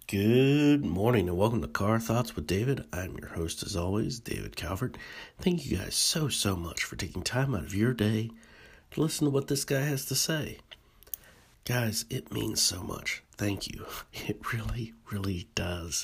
Good morning and welcome to Car Thoughts with David. I'm your host as always, David Calvert. Thank you guys so much for taking time out of your day to listen to what this guy has to say. Guys, it means so much. Thank you. It really does.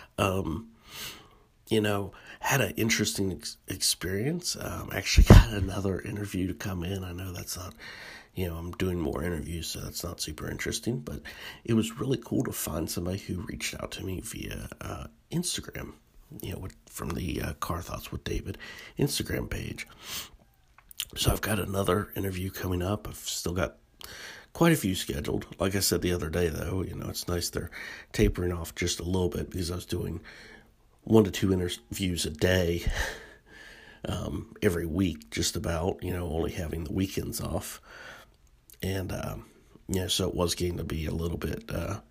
Had an interesting experience. Actually got another interview to come in. I know that's not, I'm doing more interviews, so that's not super interesting, but it was really cool to find somebody who reached out to me via Instagram, from the Car Thoughts with David Instagram page. So I've got another interview coming up. I've still got quite a few scheduled. Like I said the other day, though, it's nice they're tapering off just a little bit because I was doing 1 to 2 interviews a day every week, just about, only having the weekends off. And, so it was getting to be a little bit,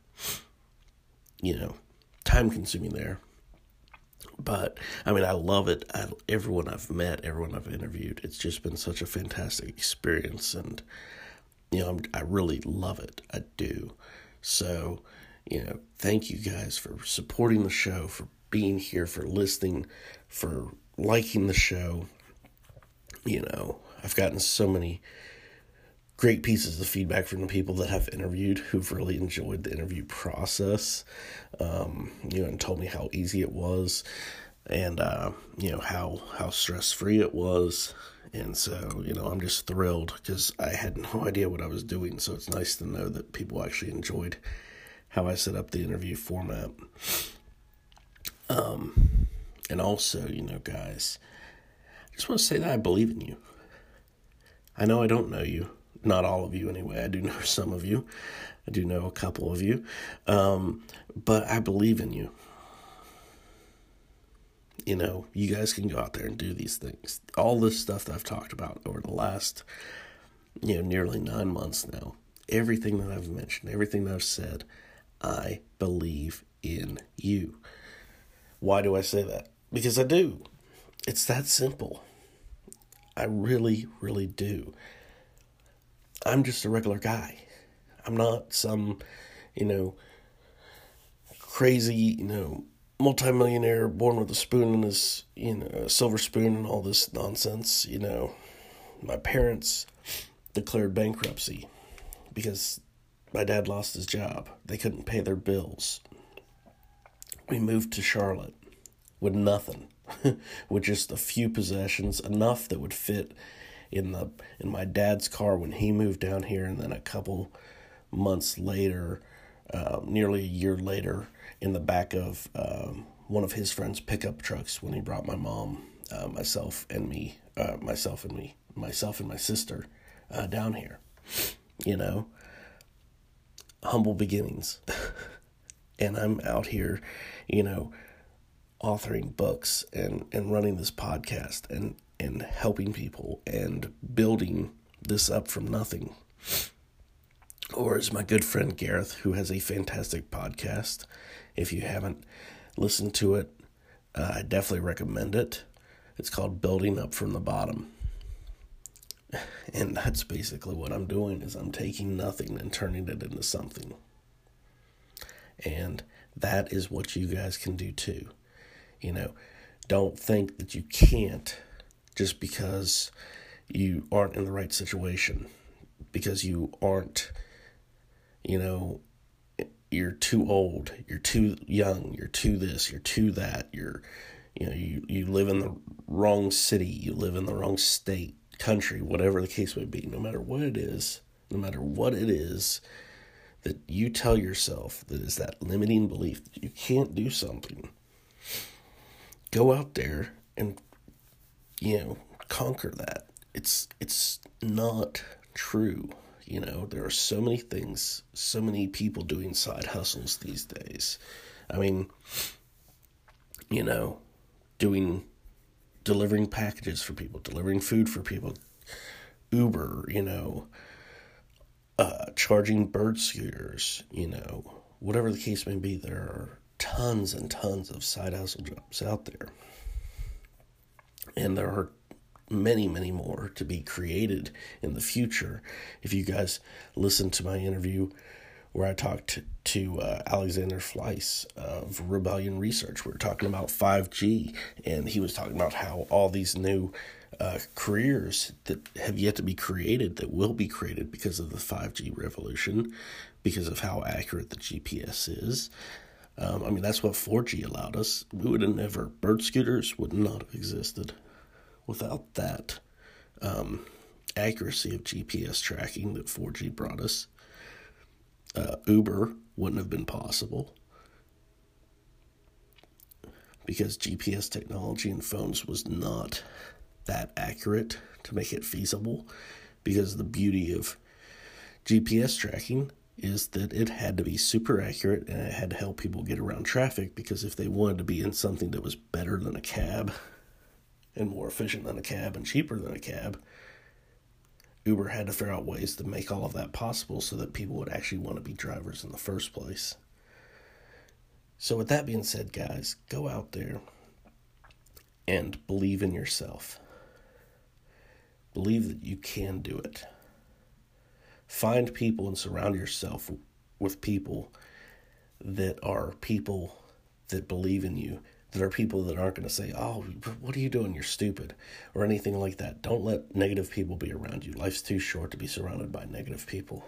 time consuming there. But, I love it. Everyone I've met, everyone I've interviewed, it's just been such a fantastic experience. And, I really love it. I do. So, thank you guys for supporting the show, for being here, for listening, for liking the show. I've gotten so many great pieces of feedback from the people that I've interviewed who've really enjoyed the interview process, and told me how easy it was and, how stress-free it was. And so, I'm just thrilled because I had no idea what I was doing. So it's nice to know that people actually enjoyed how I set up the interview format. And also, guys, I just want to say that I believe in you. I know I don't know you. Not all of you anyway. I do know some of you. I do know a couple of you. But I believe in you. You guys can go out there and do these things. All this stuff that I've talked about over the last, nearly 9 months now. Everything that I've mentioned, everything that I've said, I believe in you. Why do I say that? Because I do. It's that simple. I really do. I'm just a regular guy. I'm not some, crazy, multimillionaire born with a spoon in his, a silver spoon and all this nonsense. My parents declared bankruptcy because my dad lost his job. They couldn't pay their bills. We moved to Charlotte with nothing, with just a few possessions, enough that would fit in my dad's car when he moved down here, and then a couple months later, nearly a year later, in the back of one of his friend's pickup trucks when he brought my mom, myself and my sister down here. Humble beginnings. And I'm out here, authoring books and running this podcast and helping people and building this up from nothing. Or as my good friend Gareth, who has a fantastic podcast, if you haven't listened to it, I definitely recommend it. It's called Building Up from the Bottom. And that's basically what I'm doing, is I'm taking nothing and turning it into something. And that is what you guys can do too. Don't think that you can't just because you aren't in the right situation, because you aren't, you're too old, you're too young, you're too this, you're too that, you live in the wrong city, you live in the wrong state, country, whatever the case may be. No matter what it is that you tell yourself that is that limiting belief that you can't do something, go out there and, conquer that. It's not true. There are so many things, so many people doing side hustles these days. Delivering packages for people, delivering food for people, Uber, charging bird scooters, whatever the case may be. There are tons and tons of side hustle jobs out there. And there are many more to be created in the future. If you guys listen to my interview where I talked to Alexander Fleiss of Rebellion Research. We were talking about 5G, and he was talking about how all these new careers that have yet to be created, that will be created because of the 5G revolution, because of how accurate the GPS is. That's what 4G allowed us. We would have never, bird scooters would not have existed without that accuracy of GPS tracking that 4G brought us. Uber wouldn't have been possible because GPS technology in phones was not that accurate to make it feasible, because the beauty of GPS tracking is that it had to be super accurate and it had to help people get around traffic, because if they wanted to be in something that was better than a cab and more efficient than a cab and cheaper than a cab, Uber had to figure out ways to make all of that possible so that people would actually want to be drivers in the first place. So with that being said, guys, go out there and believe in yourself. Believe that you can do it. Find people and surround yourself with people that are people that believe in you, that are people that aren't going to say, oh, what are you doing? You're stupid, or anything like that. Don't let negative people be around you. Life's too short to be surrounded by negative people.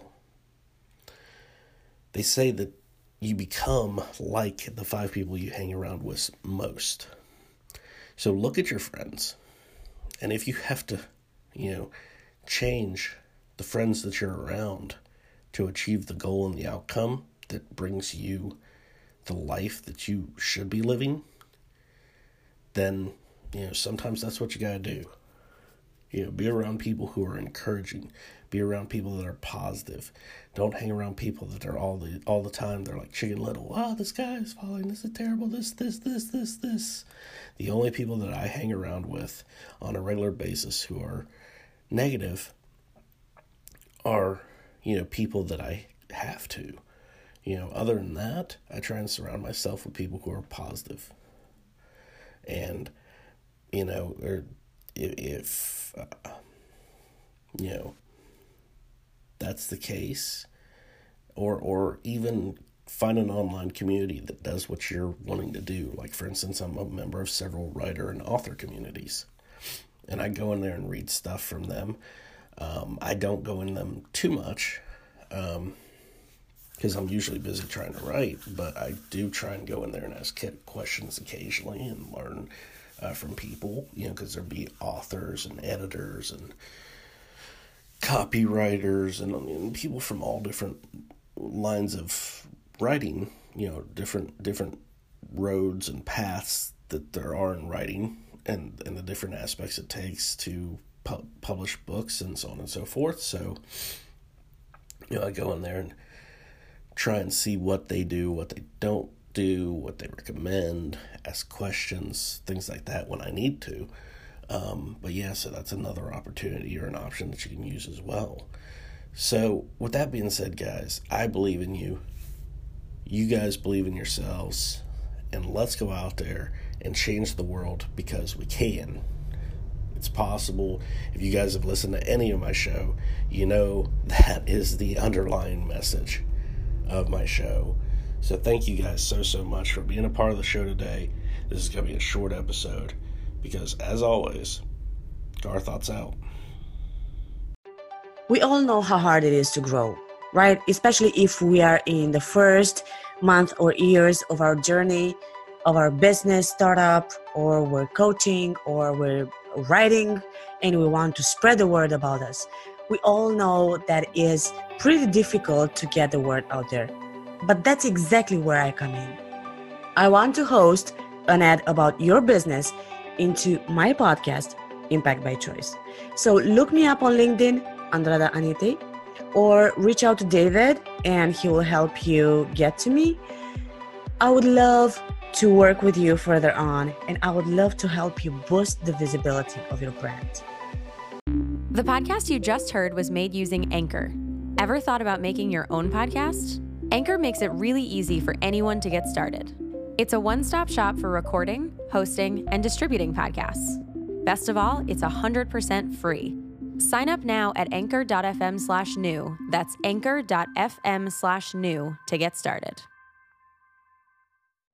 They say that you become like the 5 people you hang around with most. So look at your friends. And if you have to, change the friends that you're around to achieve the goal and the outcome that brings you the life that you should be living, then, sometimes that's what you got to do. Be around people who are encouraging. Be around people that are positive. Don't hang around people that are all the time, they're like Chicken Little. Oh, this guy is falling. This is terrible. This. The only people that I hang around with on a regular basis who are negative are, people that I have to. Other than that, I try and surround myself with people who are positive. And, if that's the case, or even find an online community that does what you're wanting to do. Like, for instance, I'm a member of several writer and author communities, and I go in there and read stuff from them. I don't go in them too much, because I'm usually busy trying to write, but I do try and go in there and ask questions occasionally and learn from people, because there'll be authors and editors and copywriters and people from all different lines of writing, different roads and paths that there are in writing, and the different aspects it takes to publish books and so on and so forth. So, I go in there and try and see what they do, what they don't do, what they recommend, ask questions, things like that when I need to. So that's another opportunity or an option that you can use as well. So with that being said, guys, I believe in you. You guys believe in yourselves, and let's go out there and change the world, because we can. It's possible. If you guys have listened to any of my show, that is the underlying message of my show. So thank you guys so much for being a part of the show today. This is going to be a short episode because, as always, Gar Thoughts out. We all know how hard it is to grow, right? Especially if we are in the first month or years of our journey, of our business startup, or we're coaching, or we're writing, and we want to spread the word about us. We all know that it is pretty difficult to get the word out there. But that's exactly where I come in. I want to host an ad about your business into my podcast, Impact by Choice. So look me up on LinkedIn, Andrada Anite, or reach out to David and he will help you get to me. I would love to work with you further on, and I would love to help you boost the visibility of your brand. The podcast you just heard was made using Anchor. Ever thought about making your own podcast? Anchor makes it really easy for anyone to get started. It's a one-stop shop for recording, hosting, and distributing podcasts. Best of all, it's 100% free. Sign up now at anchor.fm/new. That's anchor.fm/new to get started.